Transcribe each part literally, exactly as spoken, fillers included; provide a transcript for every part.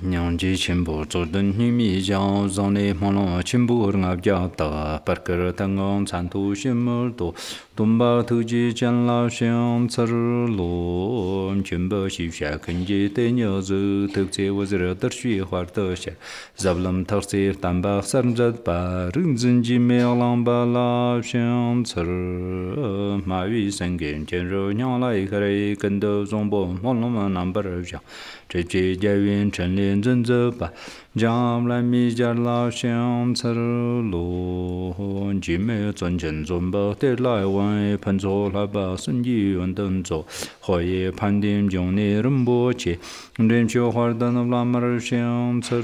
娘吉亲不做的女米教，让你忙了亲不人家的，把个当昂产土心么多，东巴土鸡将老乡吃路，全部西下看见的鸟子，特别我这热的雪花的下，咱们特些蛋白三十八，认真几秒浪把老乡吃，马尾生根见肉娘来开来跟到中波，忙了嘛南巴儿讲。这这家园陈连真着吧，将来米家老乡吃路，今没赚钱赚不得来玩，盘错来把生意运动做，后也盘点将你人不切，人小孩的那拉马儿乡吃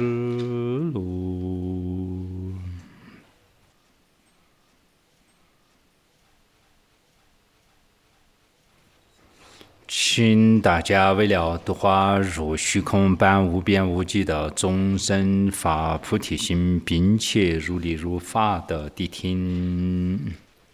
路。请大家为了度化如虚空般无边无际的众生发菩提心，并且如理如法的谛听。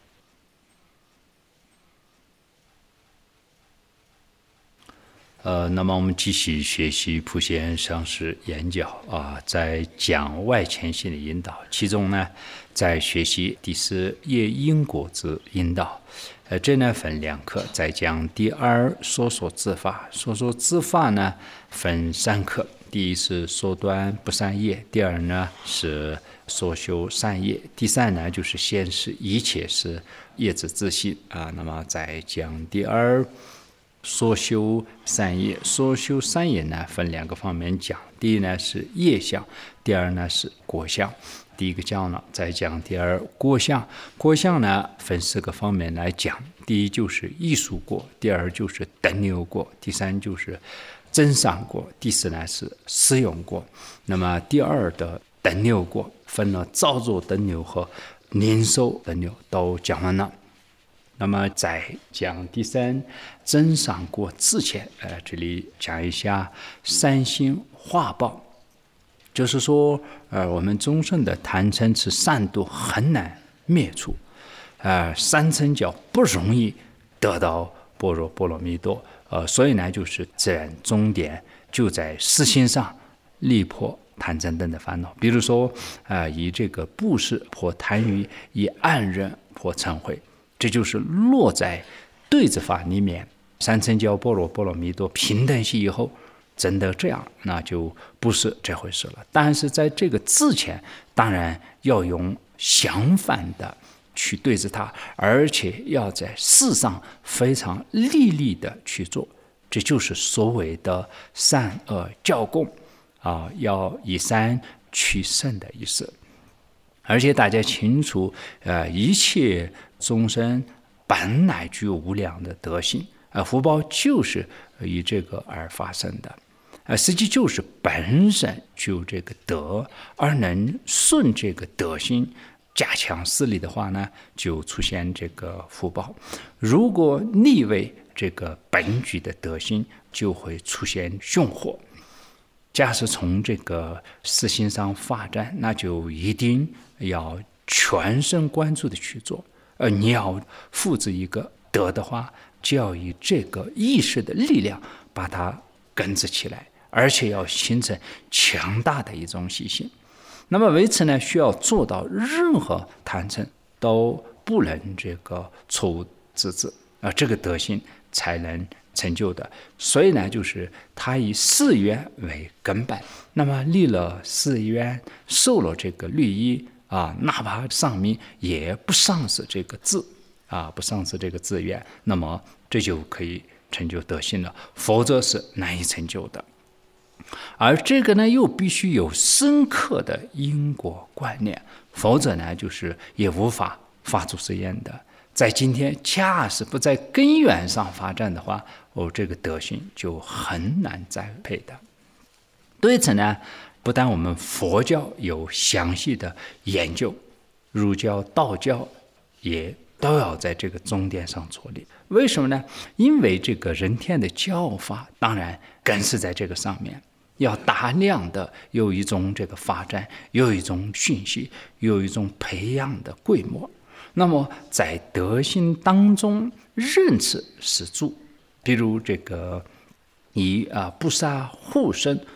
呃，那么我们继续学习普贤上师演讲啊，在讲外牵性的引导，其中呢，在学习第四业因果之引导。呃，这呢分两课，在讲第二说说自法，说说自法呢分三课，第一是说断不善业，第二呢是说修善业，第三呢就是显示一切是业之自性啊。那么在讲第二说修善业，说修善业呢分两个方面讲，第一呢是业相，第二呢是果相。第一个讲了，再讲第二果相。果相呢分四个方面来讲，第一就是艺术果，第二就是等流果，第三就是增上果，第四呢是施用果。那么第二的等流果分了造作等流和年受等流都讲完了。那么在讲第三增上果之前，呃，这里讲一下三心化报。就是说，呃，我们众生的贪嗔痴善妒很难灭除，呃，三乘教不容易得到般若波罗蜜多，呃，所以呢，就是自然终点就在实心上力破贪嗔等的烦恼。比如说，呃，以这个布施破贪欲，以安忍破嗔恚，这就是落在对治法里面。三乘教般若波罗蜜多平等性以后。真的这样，那就不是这回事了。但是在这个之前，当然要用相反的去对治它，而且要在事上非常利利的去做，这就是所谓的善恶教共啊，要以善取胜的意思。而且大家清楚，呃，一切众生本来具有无量的德性，呃，福报就是以这个而发生的。呃，实际就是本身具有这个德，而能顺这个德性加强势力的话呢，就出现这个福报。如果逆为这个本具的德性，就会出现凶祸。假使从这个事心上发展，那就一定要全神贯注的去做。而你要复制一个德的话，就要以这个意识的力量把它根植起来。而且要形成强大的一种习性。那么为此呢，需要做到任何贪嗔都不能这个错误自制，而这个德性才能成就的。所以呢，就是他以誓愿为根本。那么立了誓愿，受了这个律仪啊，哪怕上面也不丧失这个志啊，不丧失这个志愿，那么这就可以成就德性了。否则是难以成就的。而这个呢，又必须有深刻的因果观念，否则呢，就是也无法发出实验的。在今天，假使不在根源上发展的话，哦，这个德行就很难栽培的。对此呢，不但我们佛教有详细的研究，儒教、道教也都要在这个重点上着力。为什么呢？因为这个人天的教法，当然更是在这个上面。要大量的有一种这个发展，有一种讯息，有一种培养的规模。那么在德行当中，认识是主，比如这个以啊不杀护身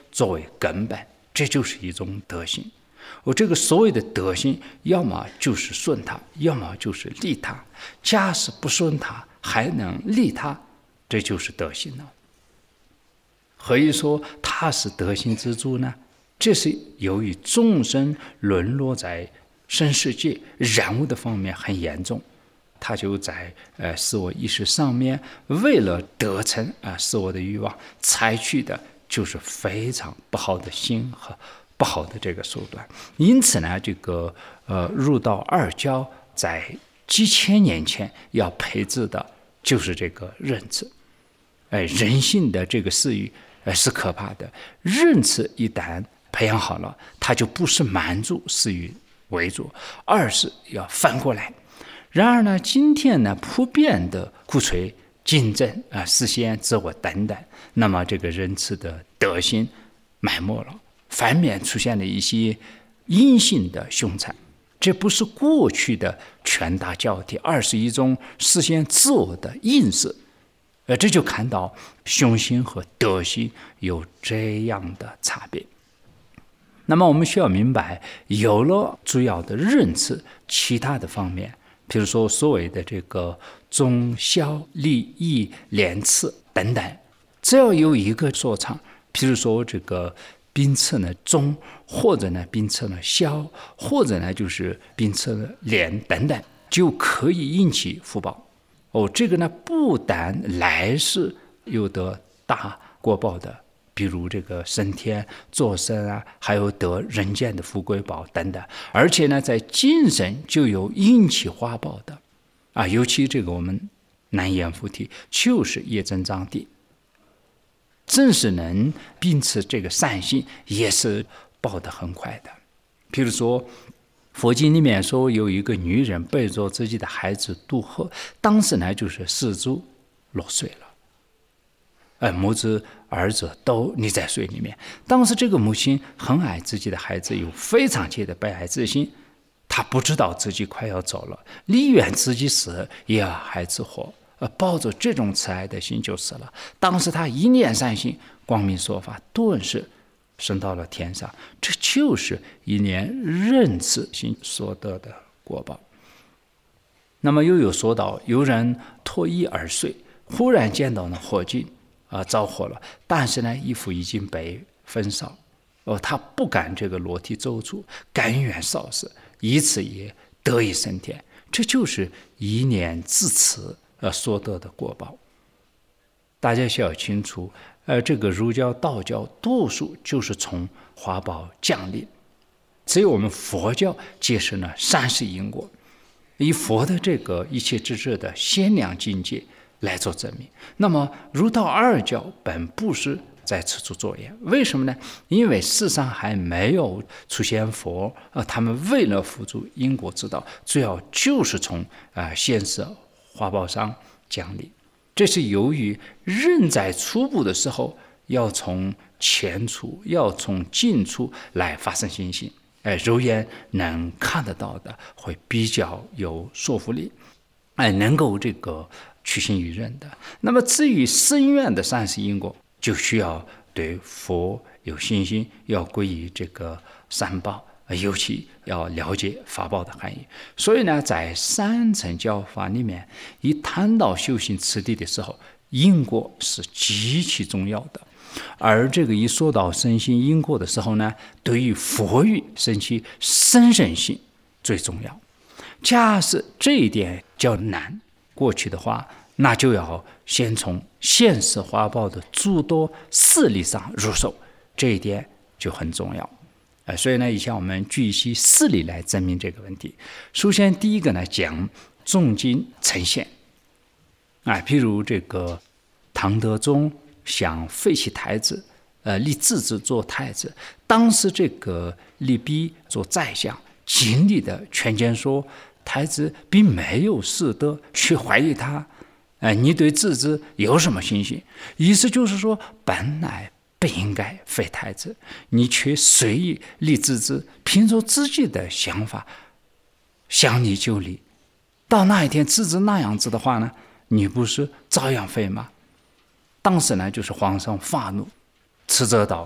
作为根本，这就是一种德行。我这个所谓的德行，要么就是顺他，要么就是利他。假使不顺他，还能利他，这就是德行了。何以说他是德行之主呢？这是由于众生沦落在生世界染污的方面很严重，他就在呃自我意识上面，为了得逞啊、呃、自我的欲望，采取的就是非常不好的心和不好的这个手段。因此呢，这个呃入道二教在几千年前要培植的就是这个仁慈。哎，人性的这个私欲呃是可怕的，仁慈一旦培养好了，它就不是满足私欲为主，而是要反过来。然而呢，今天呢，普遍的鼓吹竞争啊、实现自我等等，那么这个仁慈的德行埋没了，反面出现了一些阴性的凶残。这不是过去的拳打脚踢，而是一种实现自我的映射。呃，这就看到凶行和德行有这样的差别。那么我们需要明白，有了主要的仁慈，其他的方面，比如说所谓的这个忠孝礼义廉耻等等，只要有一个说唱，比如说这个秉持呢忠，或者呢秉持呢孝，或者呢就是秉持呢廉等等，就可以引起福报。哦，这个呢不但来世有得大果报的，比如这个升天做生啊，还有得人间的富贵宝等等，而且呢在今生就有引起花报的啊，尤其这个我们难言附体就是业增长地，正是能秉持这个善心，也是报得很快的。譬如说佛经里面说，有一个女人背着自己的孩子渡河，当时呢就是四足落水了，呃，母子儿子都溺在水里面。当时这个母亲很爱自己的孩子，有非常切的悲哀之心，她不知道自己快要走了，宁愿自己死也要孩子活，呃，抱着这种慈爱的心就死了。当时她一念善心，光明说法，顿时升到了天上，这就是一念仁慈心所得的果报。那么又有说到，有人脱衣而睡，忽然见到了火境啊，着火了，但是呢，衣服已经被焚烧，哦，他不敢这个裸体走出，甘愿烧死，以此也得以升天。这就是一念至此而所得的果报。大家需要清楚，呃，这个儒教、道教多数就是从花报降临，只有我们佛教揭示了三世因果，以佛的这个一切之智的限量境界来做证明。那么儒道二教本不是在此处作业，为什么呢？因为世上还没有出现佛，呃，他们为了辅助因果之道，主要就是从呃现世花报上降临。这是由于人在初步的时候要从前处，要从近处来发生信心，哎，肉眼能看得到的会比较有说服力，哎，能够这个取信于人的。那么至于深远的善事因果，就需要对佛有信心，要归于这个三宝，尤其要了解法报的含义。所以呢，在三乘教法里面，一谈到修行次第的时候，因果是极其重要的。而这个一说到深信因果的时候呢，对于佛语生起深深性最重要。假使这一点较难过去的话，那就要先从现实花报的诸多事例上入手，这一点就很重要。呃、所以呢，以下我们举一些事例来证明这个问题。首先第一个呢，讲重经呈现啊，譬如这个唐德宗想废弃太子，呃，立自治做太子，当时这个李泌做宰相，尽力的劝谏说，太子并没有失德，去怀疑他，呃，你对自治有什么信心？意思就是说，本来不应该废太子，你却随意立自治，凭着自己的想法想立就立，到那一天自治那样子的话呢，你不是照样废吗？当时呢，就是皇上发怒，斥责道：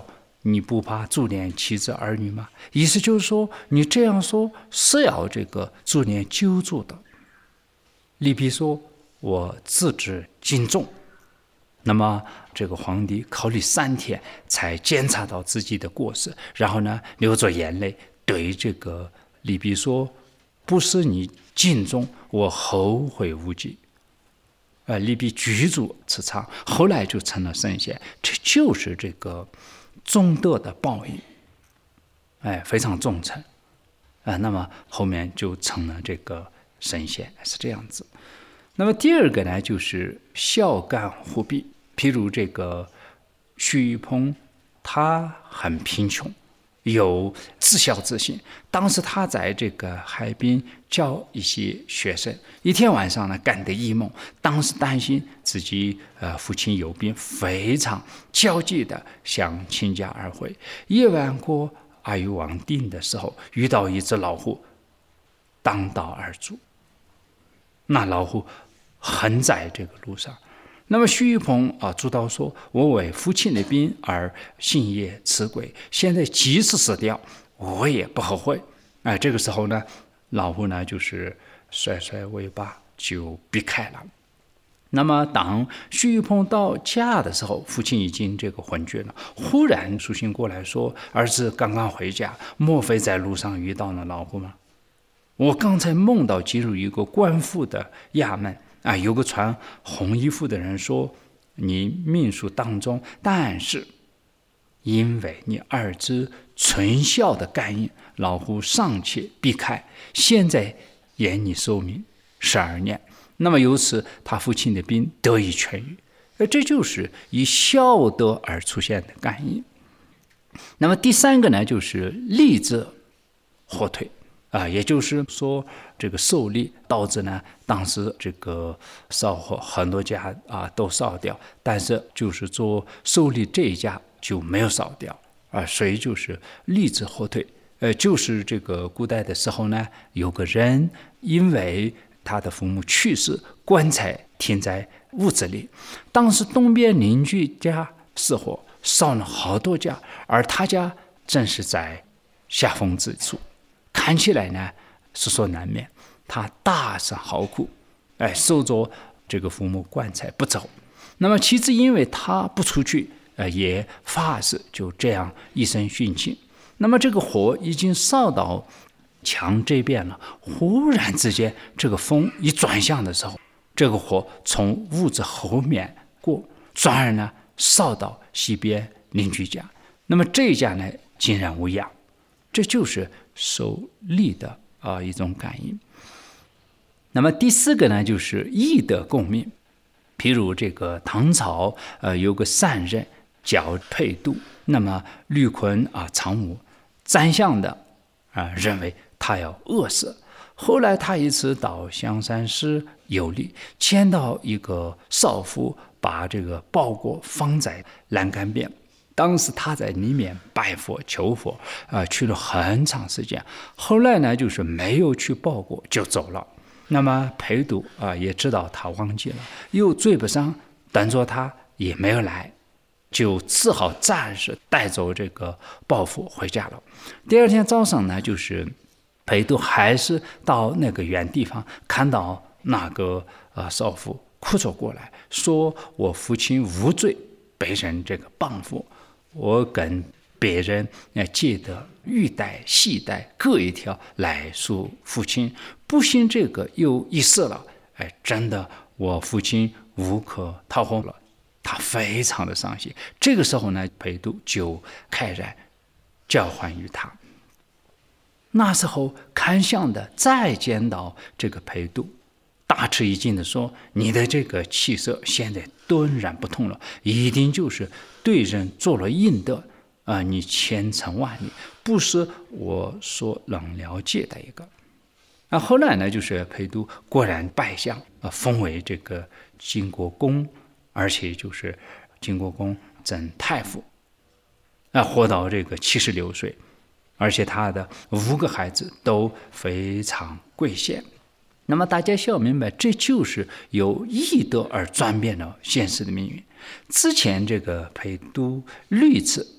你不怕株连妻子儿女吗？意思就是说，你这样说是要这个株连九族的。利比说，我自知敬重。那么这个皇帝考虑三天，才检查到自己的过失，然后呢，流着眼泪对这个利比说，不是你敬重，我后悔无及。呃，利比举足持仓，后来就成了圣贤，这就是这个忠德的报应。哎，非常忠诚啊、呃，那么后面就成了这个圣贤，是这样子。那么第二个呢，就是孝干护庇。譬如这个徐玉鹏，他很贫穷，有自孝之心。当时他在这个海滨教一些学生，一天晚上呢干得一梦，当时担心自己呃父亲有病，非常焦急的想请假而回。夜晚过阿育王定的时候，遇到一只老虎，当道而助。那老虎横在这个路上。那么徐玉鹏啊，主道说：“我为父亲的病而信业辞轨，现在即使死掉，我也不后悔。”哎，这个时候呢，老虎呢就是甩甩尾巴就避开了。那么当徐玉鹏到家的时候，父亲已经这个昏厥了。忽然苏醒过来说：“儿子刚刚回家，莫非在路上遇到了老虎吗？我刚才梦到进入一个官府的衙门。”啊，有个穿红衣服的人说，你命数当中，但是因为你儿子存孝的感应，老虎尚且避开，现在延你寿命十二年。那么由此他父亲的病得以痊愈，而这就是以孝德而出现的感应。那么第三个呢，就是利字火腿啊，也就是说这个受力导致呢，当时这个烧火很多家啊都烧掉，但是就是做受力这一家就没有烧掉啊，所以就是利字火腿。呃，就是这个古代的时候呢，有个人因为他的父母去世，棺材停在屋子里，当时东边邻居家失火，烧了好多家，而他家正是在下风之处，看起来呢是说难免，他大声嚎哭，哎，守着这个父母棺材不走。那么妻子因为他不出去，呃，也发誓就这样一生殉情。那么这个火已经烧到墙这边了，忽然之间这个风一转向的时候，这个火从屋子后面过，转而呢烧到西边邻居家。那么这一家呢竟然无恙，这就是受力的啊、呃、一种感应。那么第四个呢，就是义德共命。譬如这个唐朝呃有个善人叫裴度，那么吕坤啊常武占相的啊、呃、认为他要饿死。后来他一次到香山市游历，见到一个少妇把这个包裹放在栏杆边，当时他在里面拜佛求佛啊、呃，去了很长时间。后来呢，就是没有去包裹就走了。那么裴度啊、呃、也知道他忘记了，又追不上，等着他也没有来，就只好暂时带走这个包袱回家了。第二天早上呢，就是裴度还是到那个原地方，看到那个呃少妇哭着过来，说我父亲无罪，被人这个绑缚，我跟别人借的玉带细带各一条来赎父亲，不幸这个又一死了，哎，真的我父亲无可逃脱了，他非常的伤心。这个时候呢，裴度就开然交还于他。那时候看相的再见到这个裴度，大吃一惊的说，你的这个气色现在顿然不同了，一定就是对人做了应德啊、呃！你千层万里，不是我所能了解的一个。那后来呢，就是裴度果然拜相，呃，封为这个晋国公，而且就是晋国公赠太傅，啊、呃，活到这个七十六岁。而且他的五个孩子都非常贵贤。那么大家需要明白，这就是由义德而转变了现实的命运。之前这个裴度屡次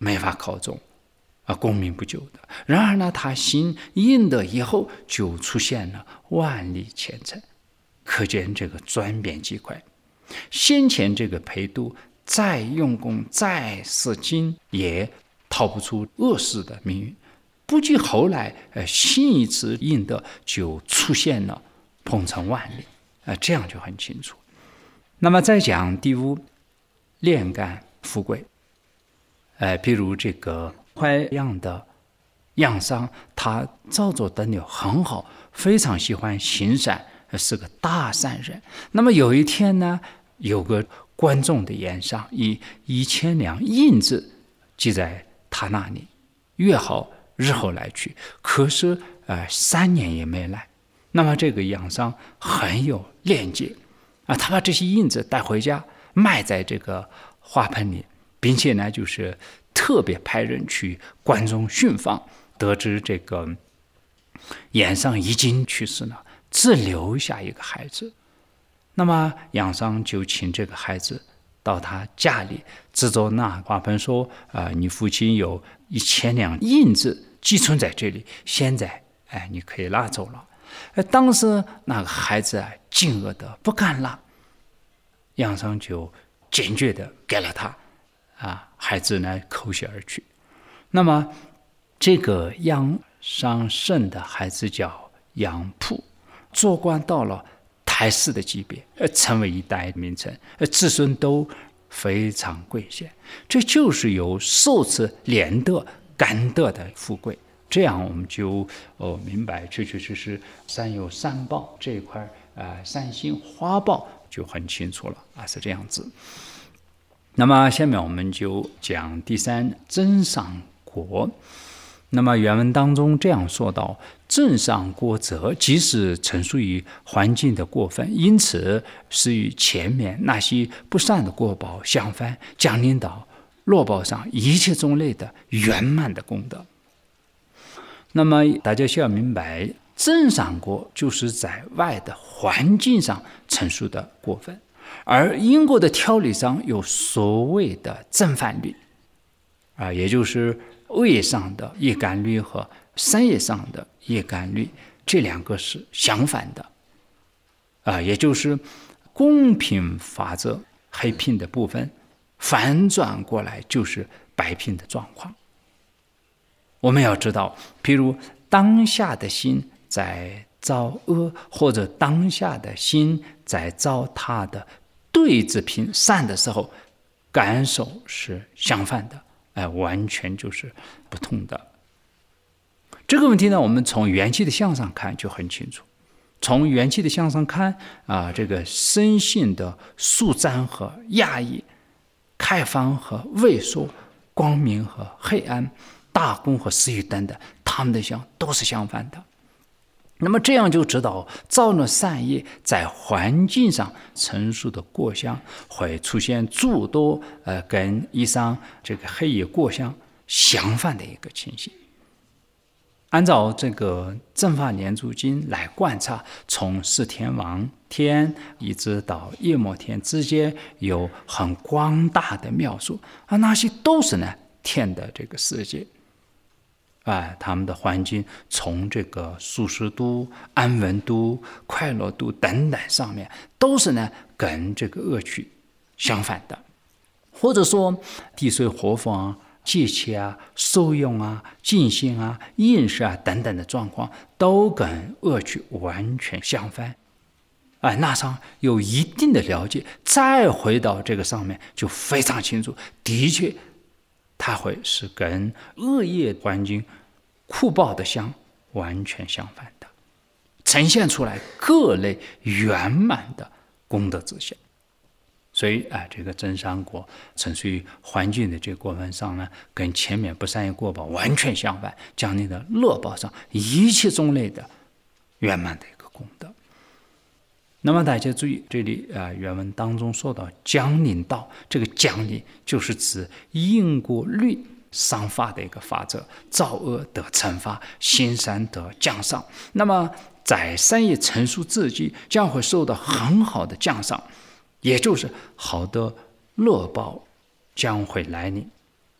没法考中啊，功名不就的。然而呢，他心应得以后，就出现了万里前程，可见这个转变极快。先前这个裴度再用功再使劲，也逃不出恶世的命运。不久后来，呃，新一次应得就出现了鹏程万里，呃，这样就很清楚。那么再讲第五，炼干富贵。呃，比如这个淮阳的杨商，他造作得了很好，非常喜欢行善，是个大善人。那么有一天呢，有个观众的言上，以一千两银子记在他那里，约好日后来取。可是呃三年也没来。那么这个杨商很有廉洁啊，他把这些银子带回家，埋在这个花盆里，并且呢，就是特别派人去关中寻访，得知这个杨商已经去世了，只留下一个孩子。那么杨商就请这个孩子到他家里，指着那花盆说：“啊、呃，你父亲有一千两银子寄存在这里，现在哎，你可以拿走了。”呃，当时那个孩子啊，惊愕的不敢拿，杨商就坚决的给了他，啊，孩子呢扣下而去。那么这个杨商生的孩子叫杨溥，做官到了太师的级别，呃，成为一代名臣，呃，子孙都非常贵贱。这就是由受此连德感得的富贵。这样我们就哦明白，确确实实山有山报这一块，啊、呃，山兴花报就很清楚了啊，是这样子。那么下面我们就讲第三，增上国。那么原文当中这样说到：增上国则，即是陈述于环境的过分，因此是与前面那些不善的过报相反，降临到落报上一切种类的圆满的功德。那么大家需要明白，增上国就是在外的环境上陈述的过分，而因果的条理上有所谓的正反律，啊，也就是业上的业感律和善业上的业感律，这两个是相反的，啊，也就是公平法则黑平的部分反转过来就是白平的状况。我们要知道，譬如当下的心在造恶，或者当下的心在造他的对治品善的时候，感受是相反的，哎，完全就是不同的。这个问题呢，我们从元气的相上看就很清楚。从元气的相上看啊，这个身性的舒展和压抑，开放和萎缩，光明和黑暗，大功和私欲等等，他们的相都是相反的。那么这样就知道，造了善业在环境上陈述的过相会出现诸多呃跟以上这个黑业过相相反的一个情形。按照这个正法念珠经来观察，从四天王天一直到夜摩天之间有很广大的描述啊，那些都是呢天的这个世界。啊，他们的环境从这个舒适度、安稳度、快乐度等等上面，都是呢跟这个恶趣相反的，或者说地水火风啊、节气啊、受用啊、进行啊、饮食啊等等的状况，都跟恶趣完全相反。啊，那上有一定的了解，再回到这个上面就非常清楚，的确。它会是跟恶业环境酷报的相完全相反的，呈现出来各类圆满的功德之相。所以啊，这个增上果陈述于环境的这个过分上呢，跟前面不善业过报完全相反，将你的乐报上一切种类的圆满的一个功德。那么大家注意，这里啊、呃、原文当中说到将临道，这个将临就是指因果律上法的一个法则，造恶得惩罚，行善得奖赏。那么在善业陈述自己，将会受到很好的奖赏，也就是好的乐报将会来临。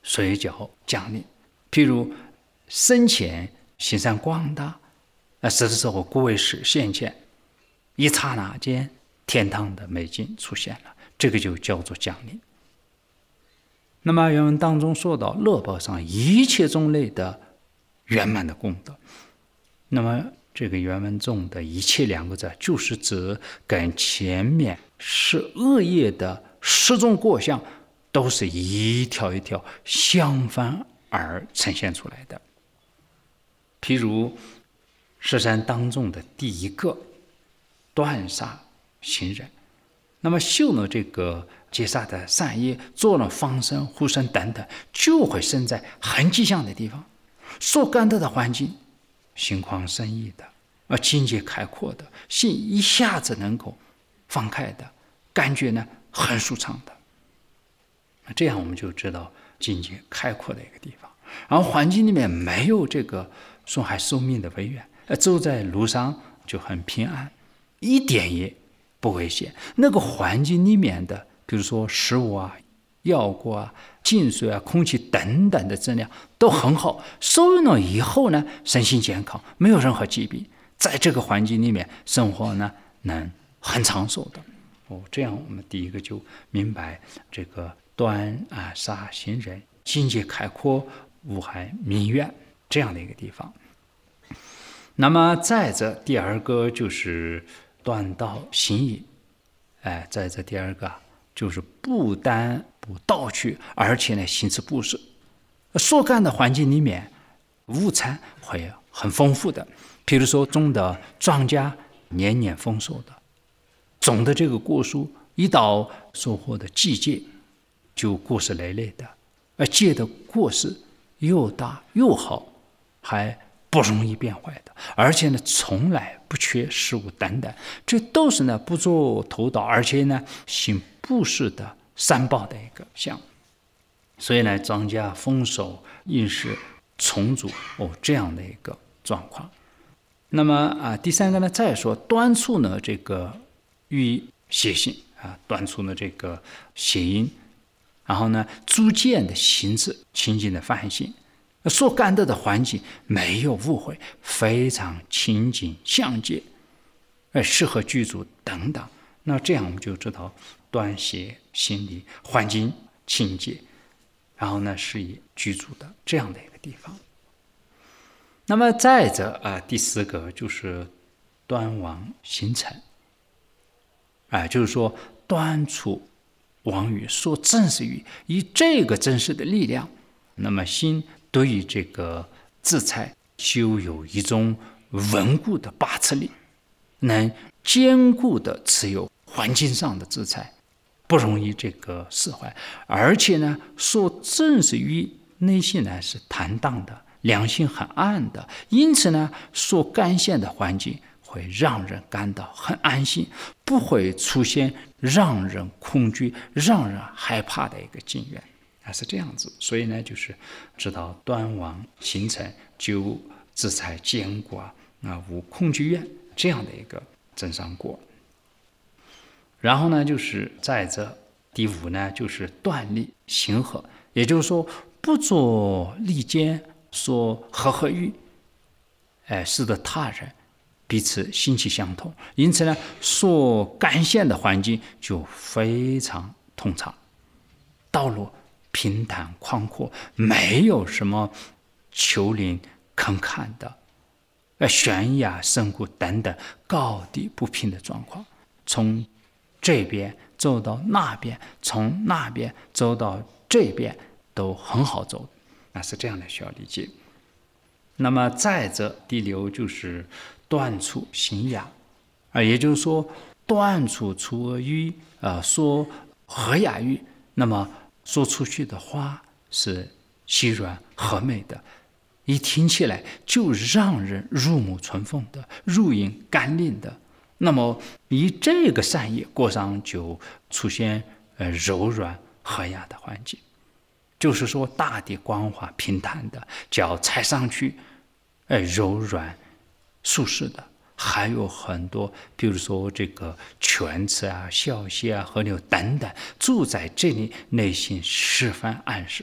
随叫降临。譬如生前行善广大，那死的时候果位实现前，一刹那间天堂的美景出现了，这个就叫做降临。那么原文当中说到乐报上一切种类的圆满的功德，那么这个原文中的一切两个字，就是指跟前面是恶业的十种过相都是一条一条相反而呈现出来的。譬如十善当中的第一个断杀行忍，那么修了这个结杀的善业，做了放生护生等等，就会生在很吉祥的地方，所感到的环境心旷神怡的，而境界开阔的，心一下子能够放开的感觉呢，很舒畅的。这样我们就知道境界开阔的一个地方，然后环境里面没有这个损害寿命的危险，走在路上就很平安，一点也不危险。那个环境里面的比如说食物啊、药果啊、净水啊、空气等等的质量都很好，受用了以后呢，身心健康，没有任何疾病，在这个环境里面生活呢，能很长寿的。哦，这样我们第一个就明白这个断啊杀行忍，境界开阔，无害民愿这样的一个地方。那么再者第二个就是断道行隐，哎，再者第二个就是不但不盗取，而且呢行持布施。所干的环境里面物产会很丰富的，譬如说种的庄稼年年丰收的，种的这个果树一到收获的季节就果实累累的，而结的果实又大又好，还不容易变坏的，而且呢从来不缺食物等等，这都是呢不做偷盗，而且呢行布施的三宝的一个项。所以呢庄稼丰收，饮食充足，哦，这样的一个状况。那么啊，第三个呢，再说断除呢这个欲邪心啊，断除呢这个邪因，然后呢逐渐的行持清净的梵行，所感到的环境没有误会，非常清净相接，而适合居住等等。那这样我们就知道断邪心理环境清洁，然后呢是以居住的这样的一个地方。那么再者啊，第四个就是断妄行成，啊，就是说断除妄语，说真实语，以这个真实的力量，那么心对于这个自在就有一种稳固的把持力，能坚固的持有环境上的自在，不容易这个释怀，而且呢说正是于内心呢是坦荡的，良心很暗的，因此呢所感现的环境会让人感到很安心，不会出现让人恐惧让人害怕的一个境缘，啊，是这样子。所以呢就是知道断妄行成，就自在坚固啊，无恐惧愿这样的一个真善果。然后呢就是再者第五呢就是断利行和，也就是说不做利间说和合欲，哎，使得他人彼此心气相同，因此呢所感现的环境就非常通畅，道路平坦宽阔，没有什么丘陵坑坎的悬崖深谷等等高低不平的状况，从这边走到那边，从那边走到这边都很好走，那是这样的需要理解。那么再者第六就是断除行雅，啊，也就是说断除出恶欲，啊，说和雅欲，那么说出去的话是细软和美的，一听起来就让人入木春风的，入隐甘霖的。那么以这个善业过上，就出现呃柔软和雅的环境，就是说大地光滑平坦的，脚踩上去呃柔软舒适的，还有很多比如说这个犬齿啊、小溪啊、河流等等，住在这里内心十分安适，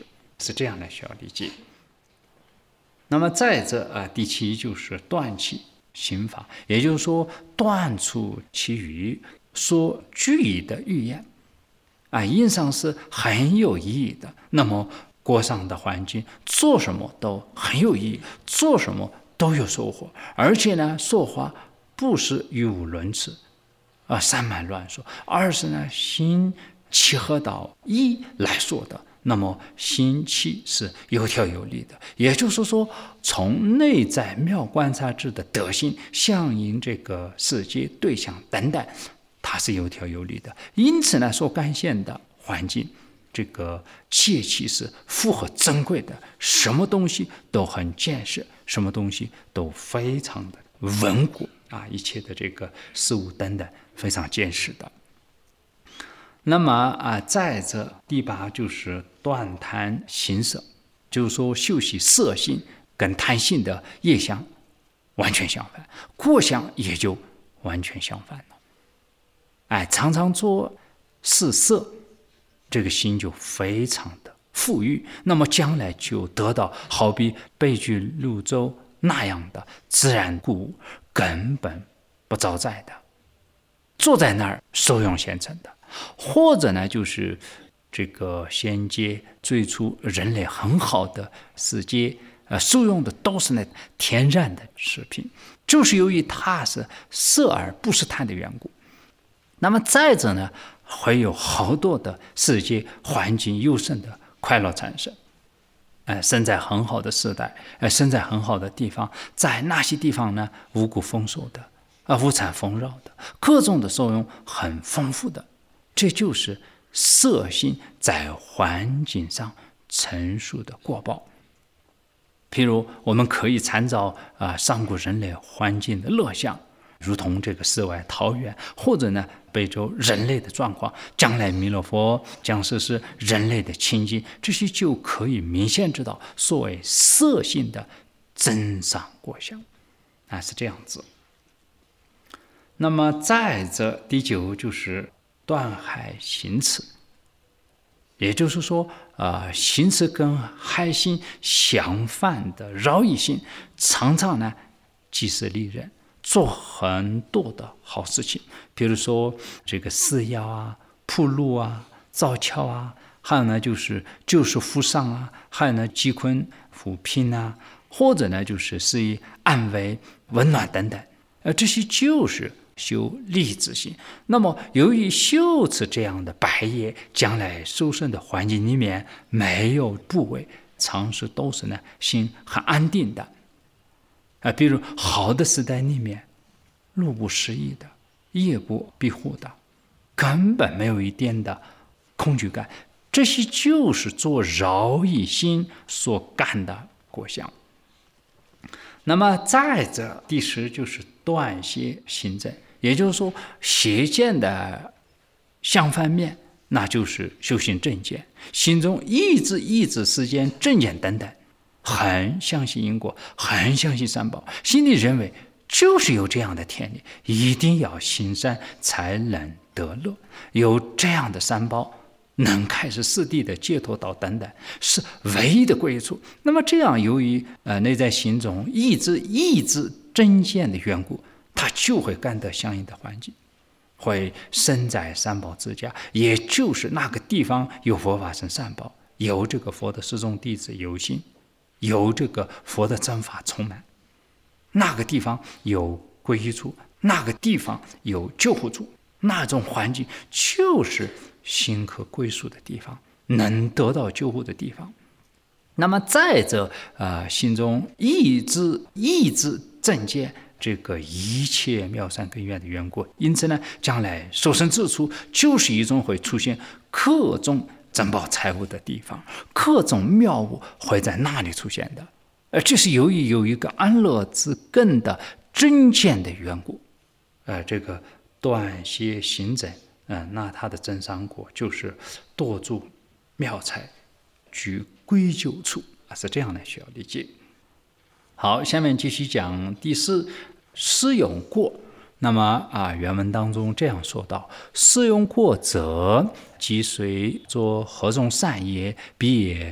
是这样来需要理解。那么再者啊，第七就是断其刑法，也就是说断除其语说具体的语言啊，印上是很有意义的。那么过上的环境，做什么都很有意义，做什么都有收获，而且呢，说话不是语无伦次啊，散漫乱说，而是呢心契合到意来说的。那么心气是有条有理的，也就是说，从内在妙观察之的德性相应这个世界对象等等，它是有条有理的。因此呢，所干现的环境，这个气气是符合珍贵的，什么东西都很坚实，什么东西都非常的稳固啊，一切的这个事物等等非常坚实的。那么啊，再者第八就是断贪行色，就是说修习色性跟贪性的业相完全相反，过相也就完全相反了。哎，常常做是色，这个心就非常的富裕，那么将来就得到好比北俱泸州那样的自然故物，根本不遭灾的，坐在那儿受用现成的。或者呢，就是这个先界最初人类很好的世界，呃，受用的都是那天然的食品，就是由于它是色而不是贪的缘故。那么再者呢，会有好多的世界环境优胜的快乐产生。呃，生在很好的时代，呃，生在很好的地方，在那些地方呢，五谷丰收的，啊，物产丰饶的，各种的受用很丰富的。这就是色性在环境上成熟的果报。譬如我们可以参照啊上古人类环境的乐相，如同这个世外桃源，或者呢北周人类的状况，将来弥勒佛将是是人类的清净，这些就可以明显知道所谓色性的增上果相啊，是这样子。那么再者第九就是断害行持，也就是说，呃，行持跟害心相反的饶益心，常常呢济世利人，做很多的好事情，比如说这个施药啊、铺路啊、造桥啊，还有呢就是救赎扶伤啊，还有呢济困扶贫啊，或者呢就是施以安慰、温暖等等，呃，这些就是修利之心。那么由于修持这样的百业，将来受生的环境里面没有部位，常时都是呢心很安定的啊。比如好的时代里面，路不拾遗的，夜不闭户的，根本没有一点的恐惧感，这些就是做饶益心所干的果相。那么再者第十就是断邪行正，也就是说邪见的相反面，那就是修行正见，心中一直一直世间正见等等，很相信因果，很相信三宝，心里认为就是有这样的天理，一定要行善才能得乐，有这样的三宝能开始四谛的解脱道等等，是唯一的归处。那么这样由于呃内在心中一直一直真见的缘故，他就会感得相应的环境，会身在三宝之家，也就是那个地方有佛法僧三宝，有这个佛的十众弟子游行，有这个佛的真法充满，那个地方有皈依处，那个地方有救护处，那种环境就是心可归属的地方，能得到救护的地方。那么再者呃，心中意志意志正见这个一切妙善根源的缘故，因此呢，将来受生之处就是一种会出现各种珍宝财物的地方，各种妙物会在那里出现的，呃，这是由于有一个安乐之根的真见的缘故，呃，这个断邪行正，呃，那它的真善果就是多住妙财，居归咎处啊，是这样来需要理解。好，下面继续讲第四，施用过。那么啊，原文当中这样说道：施用过者，即随作何种善业，必也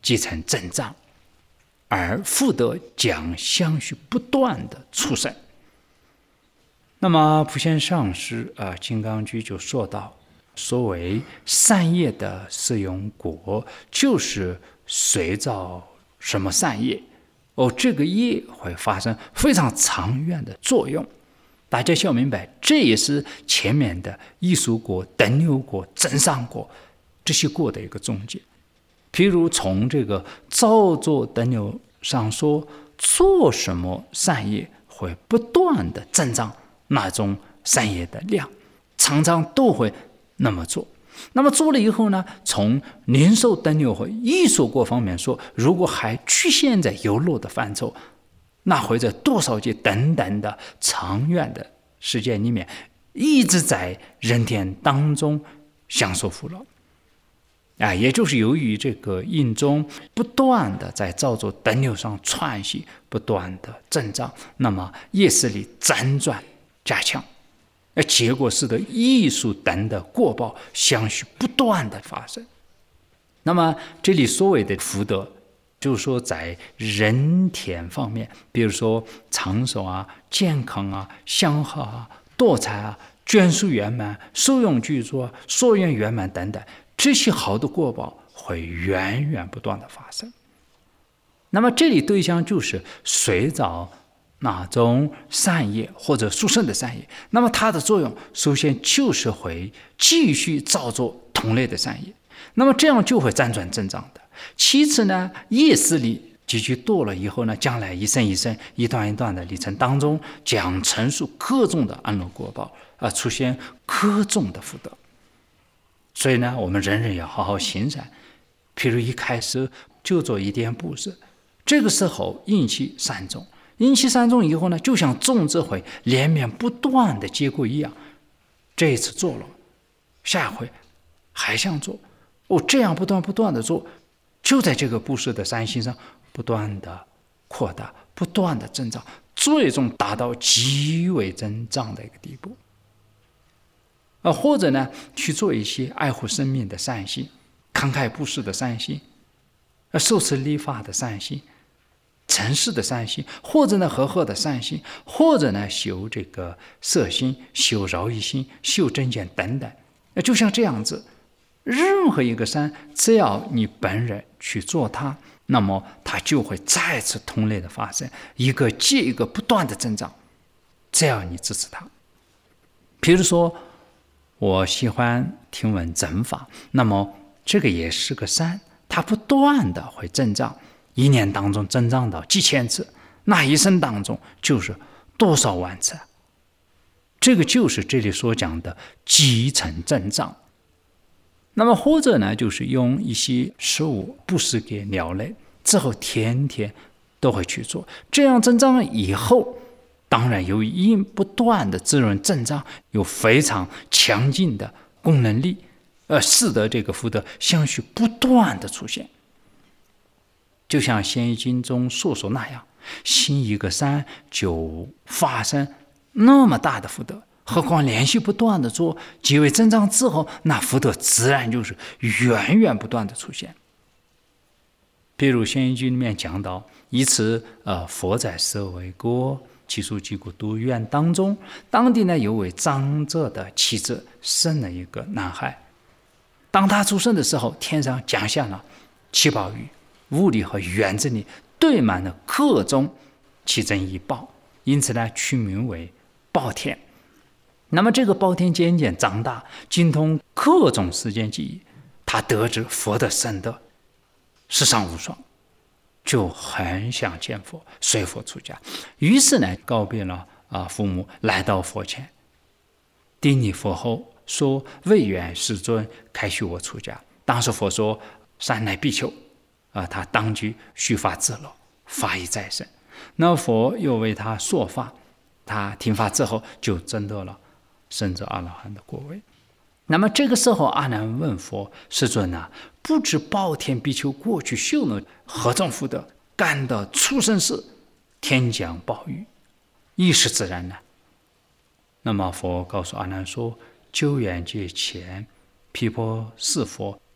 即成正障，而福德将相续不断的出生。那么普贤上师啊，金刚居就说到，所谓善业的适用果，就是随着什么善业，哦，这个业会发生非常长远的作用。大家要明白，这也是前面的异熟果、等流果、增上果这些果的一个终结。譬如从这个造作等流上说，做什么善业会不断的增长那种善业的量，常常都会那么做。那么做了以后呢，从灵受等流和异熟果方面说，如果还局限在有漏的范畴，那会在多少劫等等的长远的时间里面，一直在人天当中享受福乐啊，也就是由于这个因中不断的在造作等流上串习，不断的增长，那么业识里辗转加强，而结果使得艺术等的过报相续不断的发生。那么这里所谓的福德，就是说在人天方面，比如说长寿啊、健康啊、祥和啊、多财啊、眷属圆满、受用具足啊、所愿圆满等等，这些好的果报会源源不断的发生。那么这里对象就是随着哪种善业或者殊胜的善业，那么它的作用首先就是会继续造作同类的善业，那么这样就会辗转增长的。其次呢，业识里继续多了以后呢，将来一生一生、一段一段的历程当中，将陈述各种的安乐果报，而出现各种的福德。所以呢，我们人人要好好行善。譬如一开始就做一点布施，这个时候阴气散重，阴气散重以后呢，就像种子会连绵不断的结果一样。这一次做了，下回还想做，哦，这样不断不断的做，就在这个布施的善行上不断的扩大，不断的增长，最终达到极为增长的一个地步。呃，或者呢，去做一些爱护生命的善行，慷慨布施的善行，呃，受持礼法的善行，诚实的善行，或者呢和合的善行，或者呢修这个色心、修饶益心、修正见等等。呃，就像这样子，任何一个善，只要你本人去做它，那么它就会再次同类的发生，一个接一个不断的增长，只要你支持它。比如说我喜欢听闻正法，那么这个也是个善，它不断的会增长，一年当中增长到几千次，那一生当中就是多少万次，这个就是这里所讲的积成增长。那么或者呢，就是用一些食物布施给鸟类之后，天天都会去做，这样增长以后，当然由于因不断的滋润增长，有非常强劲的功能力，而使得这个福德相续不断的出现。就像《显义经》中所说那样，行一个善就发生那么大的福德，何况连续不断的做，极为增长之后，那福德自然就是源源不断的出现。比如《显义经》里面讲到，一次呃，佛在舍卫国祇树给孤独园当中，当地呢有位长者的妻子生了一个男孩。当他出生的时候，天上降下了七宝雨，屋里和园子里堆满了各种奇珍异宝，因此呢取名为宝田。那么这个宝田渐渐长大，精通各种世间技艺，他得知佛的圣德世上无双，就很想见佛，随佛出家。于是呢，告别了啊父母，来到佛前，顶礼佛后说：“唯愿世尊开许我出家。”当时佛说：“善乃比丘。”啊，他当即须发自乐，法已在身。那佛又为他说法，他听法之后就证得了甚至阿罗汉的果位。那么这个时候，阿难问佛：“世尊啊，不知宝田比丘过去修了何种福德，感得出生时天降宝雨，亦是自然呢？”那么佛告诉阿难说：“久远劫前，毗婆尸佛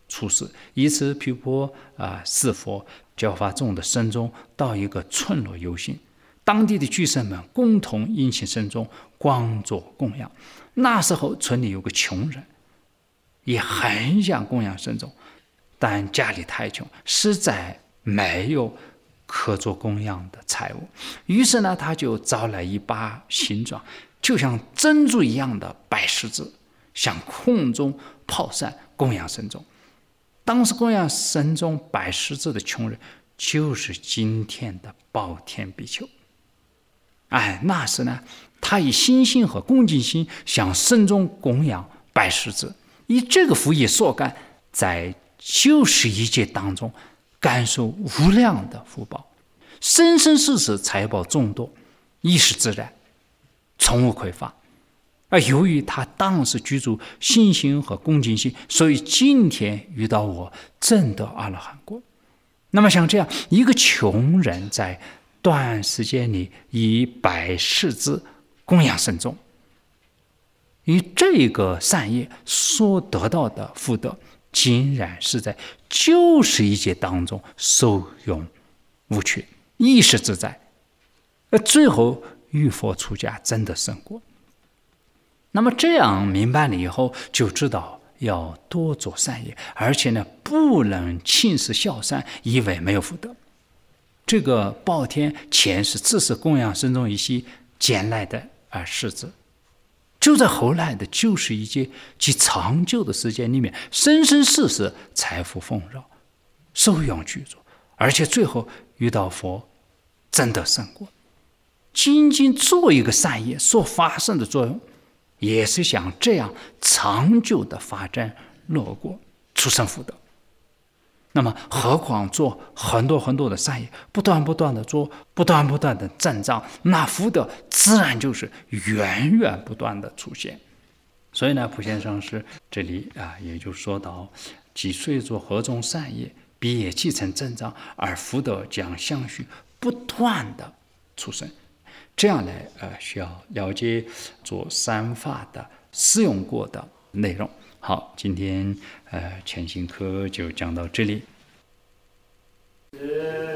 出世，以此毗婆啊侍佛教法众的僧众到一个村落游行，当地的居士们共同殷勤僧众，光做供养。那时候村里有个穷人，也很想供养僧众，但家里太穷，实在没有可做供养的财物。于是呢，他就找来一把形状就像珍珠一样的白石子，向空中抛散供养僧众。当时供养僧众白石子的穷人，就是今天的宝天比丘。哎，那时呢，他以信心和恭敬心向僧众供养白石子，以这个福业所感，在九十一劫当中感受无量的福报，生生世世财宝众多，一时自然，从无匮乏。而由于他当时居住信心和恭敬心，所以今天遇到我证得阿罗汉果。那么像这样一个穷人，在短时间里以白石子供养僧众，以这个善业所得到的福德，竟然是在九十一劫当中受用无缺，一时自在，而最后遇佛出家，真的圣果。那么这样明白了以后，就知道要多做善业，而且呢，不能轻视孝善，以为没有福德。这个报天前世自是供养僧众一息捡来的啊石子，就在后来的九十一劫及长久的时间里面，生生世世财富丰饶，受用具足，而且最后遇到佛，真得圣果。仅仅做一个善业所发生的作用，也是像这样长久的发展乐果，出生福德。那么何况做很多很多的善业，不断不断的做，不断不断的增长，那福德自然就是源源不断的出现。所以呢，普贤上师这里啊，也就说到，即随做何种善业，必也继承增长，而福德将相续不断的出生。这样来呃，需要了解做三法的适用过的内容。好，今天呃全行课就讲到这里。